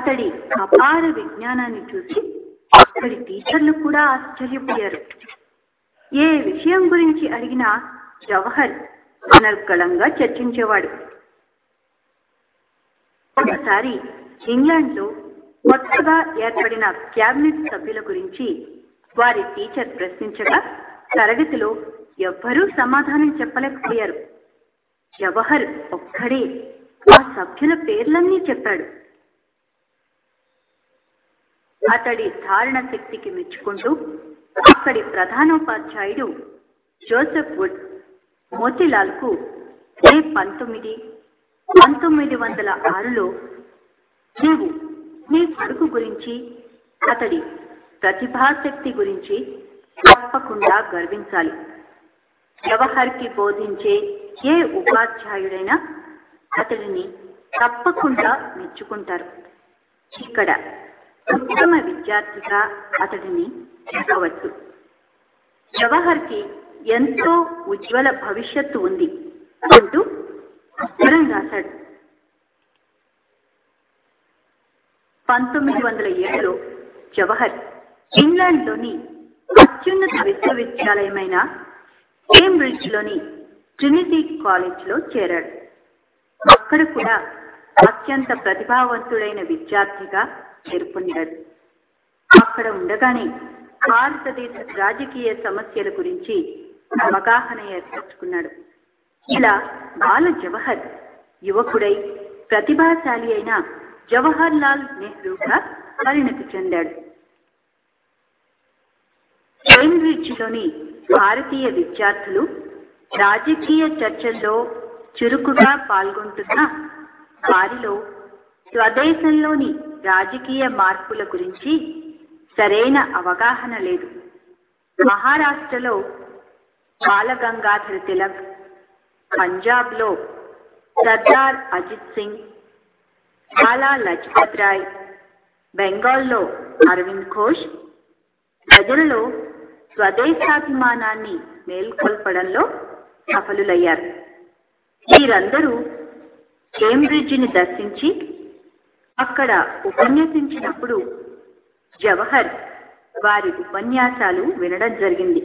అతడి అపార విజ్ఞానాన్ని చూసి అక్కడి టీచర్లు కూడా ఆశ్చర్యపోయారు. ఏ విషయం గురించి అడిగినా జవహర్ అనర్గళంగా చర్చించేవాడు. ఒకసారి ఇంగ్లాండ్లో కొత్తగా ఏర్పడిన క్యాబినెట్ సభ్యుల గురించి వారి టీచర్ ప్రశ్నించగా తరగతిలో ఎవ్వరూ సమాధానం చెప్పలేకపోయారు. జవహర్ ఒక్కడే ఆ సభ్యుల పేర్లన్నీ చెప్పాడు. అతడి ధారణ శక్తికి మెచ్చుకుంటూ అక్కడి ప్రధానోపాధ్యాయుడు జోసెఫ్ వుడ్ మోతీలాల్కు మే 19, 1906లో నీవు నీ కొడుకు గురించి, అతడి ప్రతిభాశక్తి గురించి తప్పకుండా గర్వించాలి. జవహర్కి బోధించే ఏ ఉపాధ్యాయుడైనా అతడిని తప్పకుండా మెచ్చుకుంటారు. ఇక్కడ ఉత్తమ విద్యార్థిగా అతడిని చెప్పవచ్చు. జవహర్కి ఎంతో ఉజ్వల భవిష్యత్తు ఉంది అంటూ ఉత్తరం రాశాడు. 1907లో జవహర్ ఇంగ్లాండ్లోని అత్యున్నత విశ్వవిద్యాలయమైన కేంబ్రిడ్జ్లోని ట్రినిటీ కాలేజ్లో చేరాడు. అక్కడ కూడా అత్యంత ప్రతిభావంతుడైన విద్యార్థిగా చేరుకున్నాడు. అక్కడ ఉండగానే భారతదేశ రాజకీయ సమస్యల గురించి అవగాహన ఏర్పరచుకున్నాడు. ఇలా బాల జవహర్ యువకుడై ప్రతిభాశాలి అయిన జవహర్ లాల్ నెహ్రూగా పరిణతి చెందాడు. కేంబ్రిడ్జ్లోని భారతీయ విద్యార్థులు రాజకీయ చర్చల్లో చురుకుగా పాల్గొంటున్న వారిలో స్వదేశంలోని రాజకీయ మార్పుల గురించి సరైన అవగాహన లేదు. మహారాష్ట్రలో బాలగంగాధర తిలక్, పంజాబ్లో సర్దార్ అజిత్ సింగ్, లాలా లజపత్ రాయ్, బెంగాల్లో అరవింద్ ఘోష్ ప్రజలలో స్వదేశాభిమానాన్ని మేల్కొల్పడంలో సఫలులయ్యారు. వీరందరూ కేంబ్రిడ్జిని దర్శించి అక్కడ ఉపన్యసించినప్పుడు జవహర్ వారి ఉపన్యాసాలు వినడం జరిగింది.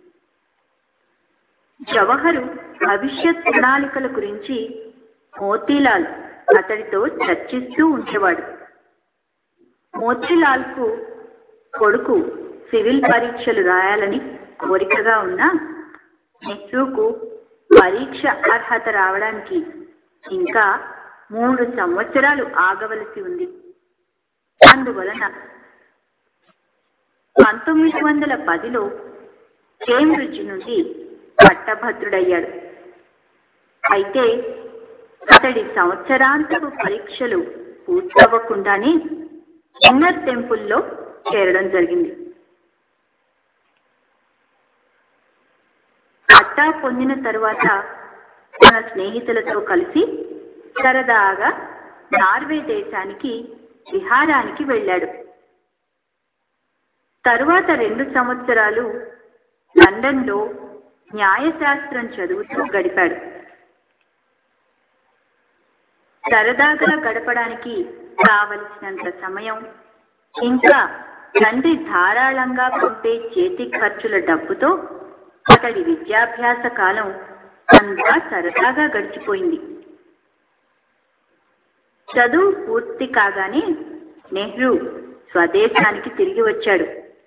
జవహరు భవిష్యత్ ప్రణాళికల గురించి మోతీలాల్ అతడితో చర్చిస్తూ ఉండేవాడు. మోతీలాల్కు కొడుకు సివిల్ పరీక్షలు రాయాలని కోరికగా ఉన్నా నెహ్రూకు పరీక్ష అర్హత రావడానికి ఇంకా 3 సంవత్సరాలు ఆగవలసి ఉంది. అందువలన 1910లో కేంబ్రిడ్జ్ నుండి పట్టభద్రుడయ్యాడు. అయితే అతడి సంవత్సరాంతపు పరీక్షలు పూర్తవ్వకుండానే ఇన్నర్ టెంపుల్లో చేరడం జరిగింది. పట్టా పొందిన తరువాత తన స్నేహితులతో కలిసి సరదాగా నార్వే దేశానికి విహారానికి వెళ్ళాడు. తరువాత 2 సంవత్సరాలు లండన్లో న్యాయశాస్త్రం చదువుతూ గడిపాడు. సరదాగా గడపడానికి కావలసినంత సమయం, ఇంకా తండ్రి ధారాళంగా పంపే చేతి ఖర్చుల డబ్బుతో అతడి విద్యాభ్యాస కాలం అంతా సరదాగా గడిచిపోయింది. చదువు పూర్తి కాగానే నెహ్రూ స్వదేశానికి తిరిగి వచ్చాడు.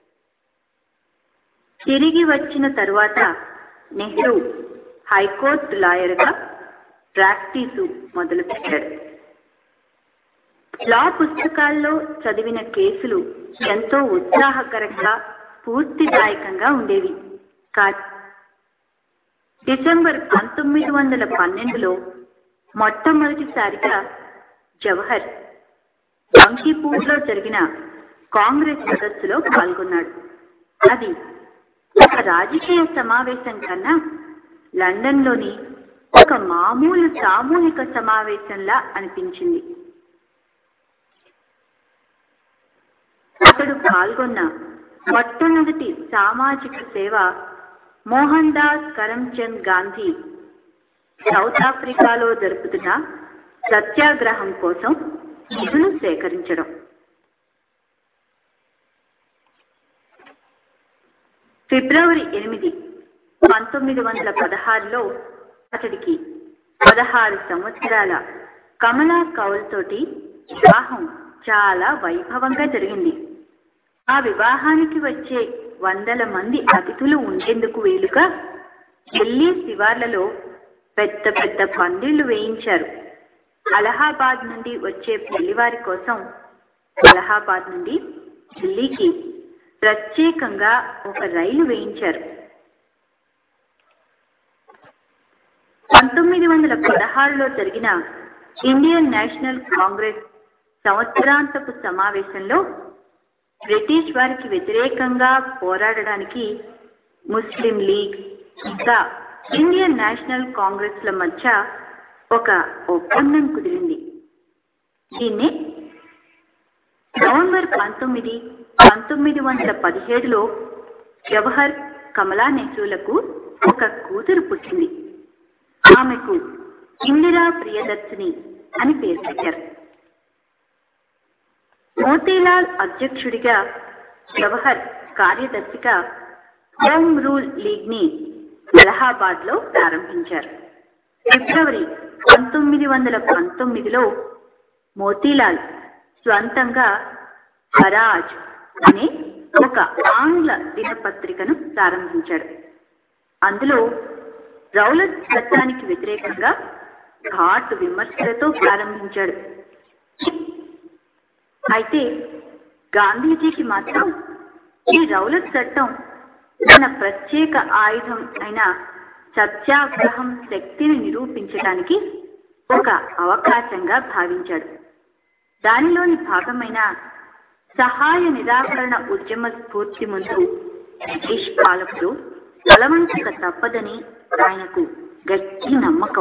తిరిగి వచ్చిన తరువాత నెహ్రూ హైకోర్టు లాయర్గా ప్రాక్టీసు మొదలుపెట్టాడు. లా పుస్తకాల్లో చదివిన కేసులు ఎంతో ఉత్సాహకరంగా, స్ఫూర్తిదాయకంగా ఉండేవి. డిసెంబర్ 1912లో మొట్టమొదటిసారిగా జవహర్ బంకీపూర్లో జరిగిన కాంగ్రెస్ సదస్సులో పాల్గొన్నాడు. అది ఒక రాజకీయ సమావేశం కన్నా లండన్లోని ఒక మామూలు సామూహిక సమావేశంలా అనిపించింది. అతడు పాల్గొన్న మొట్టమొదటి సామాజిక సేవ మోహన్ దాస్ కరమ్చంద్ గాంధీ సౌత్ ఆఫ్రికాలో జరుపుతున్న సత్యాగ్రహం కోసం నిధులు సేకరించడం. ఫిబ్రవరి 8, 1916లో అతడికి 16 సంవత్సరాల కమలా కౌల్ తోటి వివాహం చాలా వైభవంగా జరిగింది. ఆ వివాహానికి వచ్చే 100 మంది అతిథులు ఉండేందుకు వీలుగా ఢిల్లీ శివార్లలో పెద్ద పెద్ద పందిళ్లు వేయించారు. అలహాబాద్ నుండి వచ్చే పెళ్లివారి కోసం అలహాబాద్ నుండి ఢిల్లీకి ప్రత్యేకంగా ఒక రైలు వేయించారు. 1916లో జరిగిన ఇండియన్ నేషనల్ కాంగ్రెస్ సంవత్సరాంతపు సమావేశంలో బ్రిటిష్ వారికి వ్యతిరేకంగా పోరాడడానికి ముస్లిం లీగ్ ఇంకా ఇండియన్ నేషనల్ కాంగ్రెస్ల మధ్య ఒక ఒప్పందం కుదిరింది. దీన్ని నవంబర్ 19, 1917లో జవహర్ కమలా నెహ్రూలకు ఒక కూతురు పుట్టింది. ఆమెకు ఇందిరా ప్రియదర్శిని అని పేరు పెట్టారు. మోతీలాల్ అధ్యక్షుడిగా, జవహర్ కార్యదర్శిగా హోమ్ రూల్ లీగ్ ని అలహాబాద్లో ప్రారంభించారు. ఫిబ్రవరి 1919లో మోతీలాల్ స్వంతంగా స్వరాజ్ అనే ఒక ఆంగ్ల దినపత్రికను ప్రారంభించాడు. అందులో రౌలట్ చట్టానికి వ్యతిరేకంగా ఘాటు విమర్శలతో ప్రారంభించాడు. అయితే గాంధీజీకి మాత్రం ఈ రౌలట్ చట్టం తన ప్రత్యేక ఆయుధం అయిన సత్యాగ్రహం శక్తిని నిరూపించడానికి ఒక అవకాశంగా భావించాడు. దానిలోని భాగమైన సహాయ నిరాకరణ ఉద్యమ స్ఫూర్తి ముందు బ్రిటిష్ పాలకులు తలవంచక తప్పదని ఆయనకు గట్టి నమ్మకం.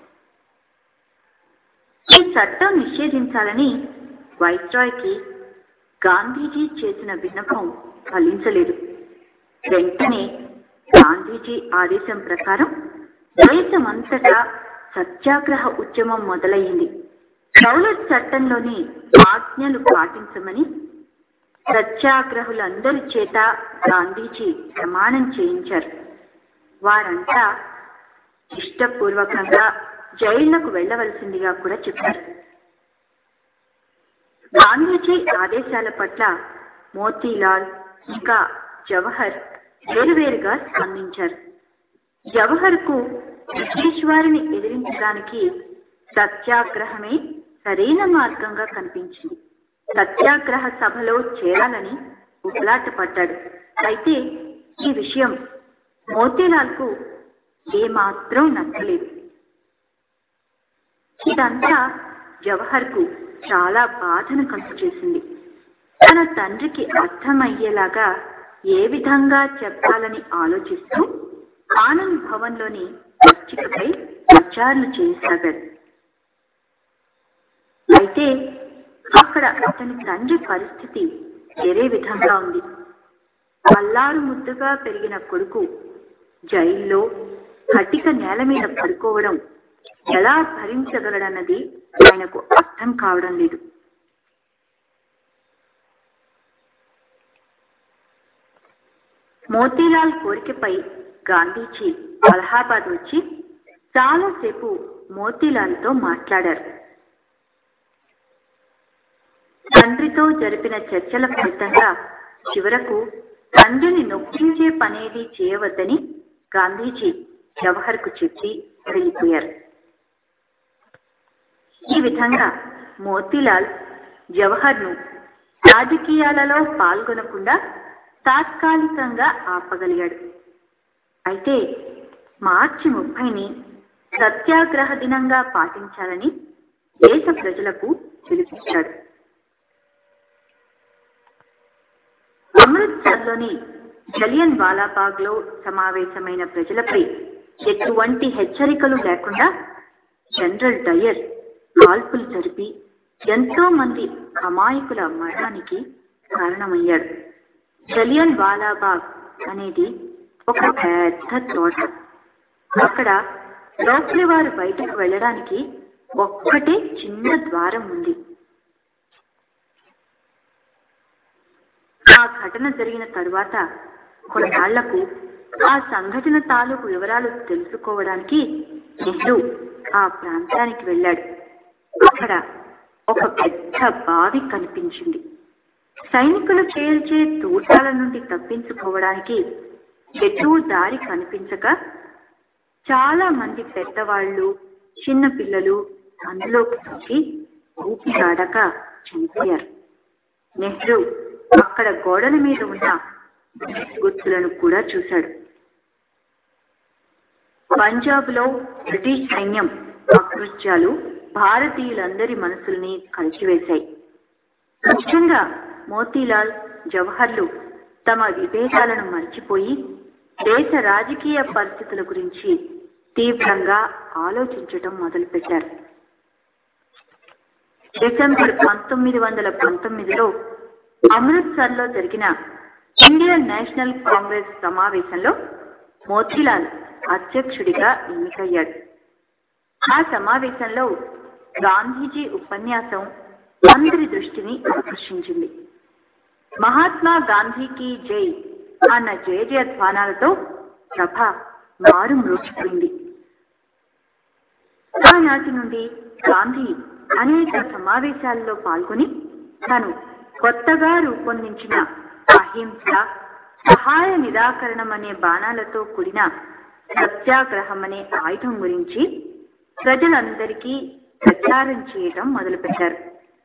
ఈ చట్టం నిషేధించాలని వైస్రాయ్కి గాంధీజీ చేసిన విన్నపం ఫలించలేదు. వెంటనే గాంధీజీ ఆదేశం ప్రకారం దేశమంతటా సత్యాగ్రహ ఉద్యమం మొదలయ్యింది. రౌలట్ చట్టంలోని ఆజ్ఞలు పాటించమని సత్యాగ్రహులందరి చేత గాంధీజీ ప్రమాణం చేయించారు. వారంతా ఇష్టపూర్వకంగా జైళ్లకు వెళ్లవలసిందిగా కూడా చెప్పారు. గాంధీజీ ఆదేశాల పట్ల మోతీలాల్ ఇంకా జవహర్ వేరువేరుగా స్పందించారు. జవహర్కు బ్రిటిష్ వారిని ఎదిరించడానికి సత్యాగ్రహమే సరైన మార్గంగా కనిపించింది. సత్యాగ్రహ సభలో చేరాలని ఉబలాట పడ్డాడు. అయితే ఈ విషయం మోతీలాల్కు ఏమాత్రం నచ్చలేదు. ఇదంతా జవహర్కు చాలా బాధను కలుగజేసింది. తన తండ్రికి అర్థమయ్యేలాగా ఏ విధంగా చెప్పాలని ఆలోచిస్తూ ఆనంద్ భవన్లోని పచ్చికపై విచారణ చేయసాగాడు. అయితే అక్కడ అతని తండ్రి పరిస్థితి వేరే విధంగా ఉంది. అల్లారు ముద్దుగా పెరిగిన కొడుకు జైల్లో కటిక నేల మీద పడుకోవడం ఎలా భరించగలడన్నది ఆయనకు అర్థం కావడం లేదు. మోతీలాల్ కోరికపై గాంధీజీ అలహాబాద్ వచ్చి చాలాసేపు మోతీలాల్తో మాట్లాడారు. తండ్రితో జరిపిన చర్చల ఫలితంగా చివరకు తండ్రిని నొప్పించే పనేది చేయవద్దని గాంధీజీ జవహర్కు చెప్పి వెళ్ళిపోయారు. ఈ విధంగా మోతీలాల్ జవహర్ను రాజకీయాలలో పాల్గొనకుండా తాత్కాలికంగా ఆపగలిగాడు. అయితే మార్చి 30ని సత్యాగ్రహ దినంగా పాటించాలని దేశ ప్రజలకు పిలుపునిచ్చాడు. అమృత్సర్లోని జలియన్ వాలాబాగ్లో సమావేశమైన ప్రజలపై ఎటువంటి హెచ్చరికలు లేకుండా జనరల్ డయర్ కాల్పులు జరిపి ఎంతో మంది అమాయకుల మరణానికి కారణమయ్యాడు. జలియన్ వాలాబాగ్ అనేది ఒక పెద్ద తోట. అక్కడ లోపలి వారు బయటకు వెళ్ళడానికి ఒక్కటే చిన్న ద్వారం ఉంది. ఘటన జరిగిన తరువాత కొన్నాళ్లకు ఆ సంఘటన తాలూకు వివరాలు తెలుసుకోవడానికి నెహ్రూ ఆ ప్రాంతానికి వెళ్ళాడు. అక్కడ ఒక పెద్ద బావి కనిపించింది. సైనికులు పేల్చే తూటాల నుండి తప్పించుకోవడానికి ఎటూ దారి కనిపించక చాలా మంది పెద్దవాళ్లు, చిన్న పిల్లలు అందులోకి దూకి ఊపిరాడక చనిపోయారు. నెహ్రూ అక్కడ గోడల మీద ఉన్న గుర్తులను కూడా చూశాడు. పంజాబ్లో బ్రిటిష్ సైన్యం అకృత్యాలు భారతీయులందరి మనసుల్ని కలిచివేశాయి. ముఖ్యంగా మోతీలాల్, జవహర్లు తమ విభేదాలను మర్చిపోయి దేశ రాజకీయ పరిస్థితుల గురించి తీవ్రంగా ఆలోచించటం మొదలుపెట్టారు. డిసెంబర్ 1919లో అమృత్సర్లో జరిగిన ఇండియన్ నేషనల్ కాంగ్రెస్ సమావేశంలో మోతీలాల్ అధ్యక్షుడిగా ఎన్నికయ్యాడు. ఆ సమావేశంలో గాంధీజీ ఉపన్యాసం అందరి దృష్టిని ఆకర్షించింది. మహాత్మా గాంధీకి జై అన్న జయజయధ్వానాలతో సభ మారుమ్రోగిపోయింది. ఆనాటి నుండి గాంధీ అనేక సమావేశాల్లో పాల్గొని తాను కొత్తగా రూపొందించిన అహింస, సహాయ నిరాకరణం అనే బాణాలతో కూడిన సత్యాగ్రహం అనే ఆయుధం గురించి ప్రజలందరికీ ప్రచారం చేయడం మొదలుపెట్టారు.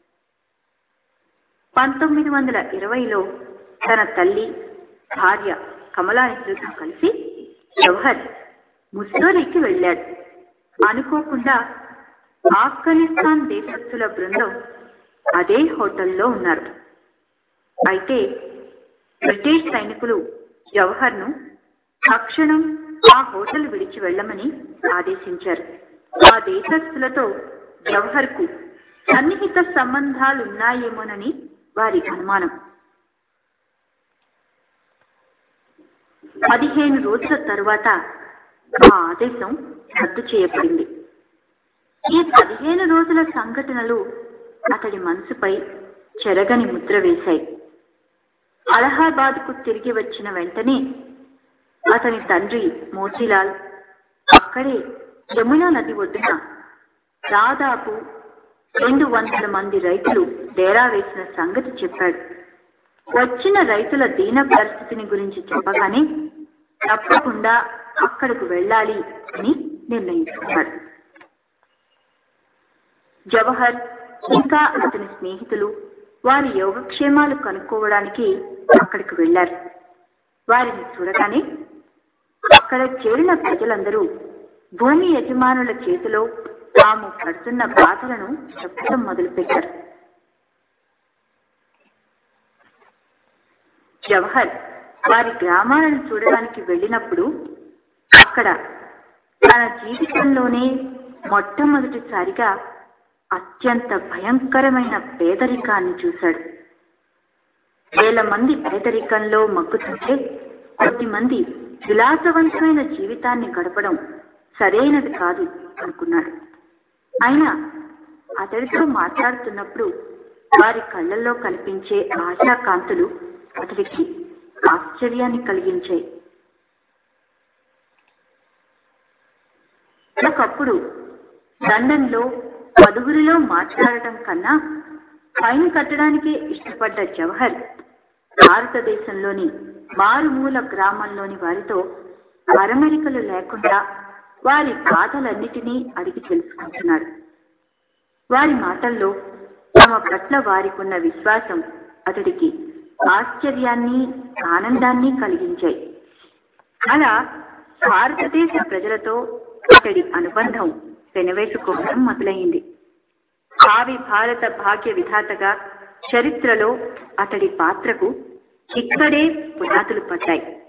1920లో తన తల్లి, భార్య కమలా నెహ్రూతో కలిసి జవహర్ ముస్సోరీకి వెళ్ళాడు. అనుకోకుండా ఆఫ్ఘనిస్తాన్ దేశస్థుల బృందం అదే హోటల్లో ఉన్నారు. అయితే బ్రిటిష్ సైనికులు జవహర్ను తక్షణం ఆ హోటల్ విడిచి వెళ్ళమని ఆదేశించారు. ఆ దేశస్థులతో జవహర్కు సన్నిహిత సంబంధాలున్నాయేమోనని వారి అనుమానం. 15 రోజుల తరువాత ఆ ఆదేశం రద్దు చేయబడింది. ఈ 15 రోజుల సంఘటనలు అతడి మనసుపై చెరగని ముద్ర వేశాయి. అలహాబాద్కు తిరిగి వచ్చిన వెంటనే అతని తండ్రి మోతీలాల్ అక్కడే యమునా నది ఒడ్డున దాదాపు 200 మంది రైతులు డేరా వేసిన సంగతి చెప్పాడు. వచ్చిన రైతుల దీన పరిస్థితిని గురించి చెప్పగానే తప్పకుండా అక్కడకు వెళ్ళాలి అని నిర్ణయించుకున్నాడు. జవహర్ ఇంకా అతని స్నేహితులు వారి యోగక్షేమాలు కనుక్కోవడానికి అక్కడికి వెళ్లారు. వారిని చూడగానే అక్కడ చేరిన ప్రజలందరూ భూమి యజమానుల చేతిలో తాము పడుతున్న బాధలను చెప్పడం మొదలుపెట్టారు. జవహర్ వారి గ్రామాలను చూడడానికి వెళ్ళినప్పుడు అక్కడ తన జీవితంలోనే మొట్టమొదటిసారిగా అత్యంత భయంకరమైన పేదరికాన్ని చూశాడు. వేల మంది పేదరికంలో మగ్గుతుంటే కొద్దిమంది విలాసవంతమైన జీవితాన్ని గడపడం సరైనది కాదు అనుకున్నాడు. అయినా అతడితో మాట్లాడుతున్నప్పుడు వారి కళ్ళల్లో కనిపించే ఆశాకాంతులు అతడికి ఆశ్చర్యాన్ని కలిగించాయి. ఒకప్పుడు లండన్లో 10గురిలో మాట్లాడటం కన్నా ఫైన్ కట్టడానికే ఇష్టపడ్డ జవహర్ భారతదేశంలోని మారుమూల గ్రామంలోని వారితో అరమరికలు లేకుండా వారి బాధలన్నిటినీ అడిగి తెలుసుకుంటున్నాడు. వారి మాటల్లో తమ పట్ల వారికున్న విశ్వాసం అతడికి ఆశ్చర్యాన్ని, ఆనందాన్ని కలిగించాయి. అలా భారతదేశ ప్రజలతో అతడి అనుబంధం పెనవేసుకోవడం మొదలైంది. భావి భారత భాగ్య విధాతగా చరిత్రలో అతడి పాత్రకు ఇక్కడే పునాదులు పడ్డాయి.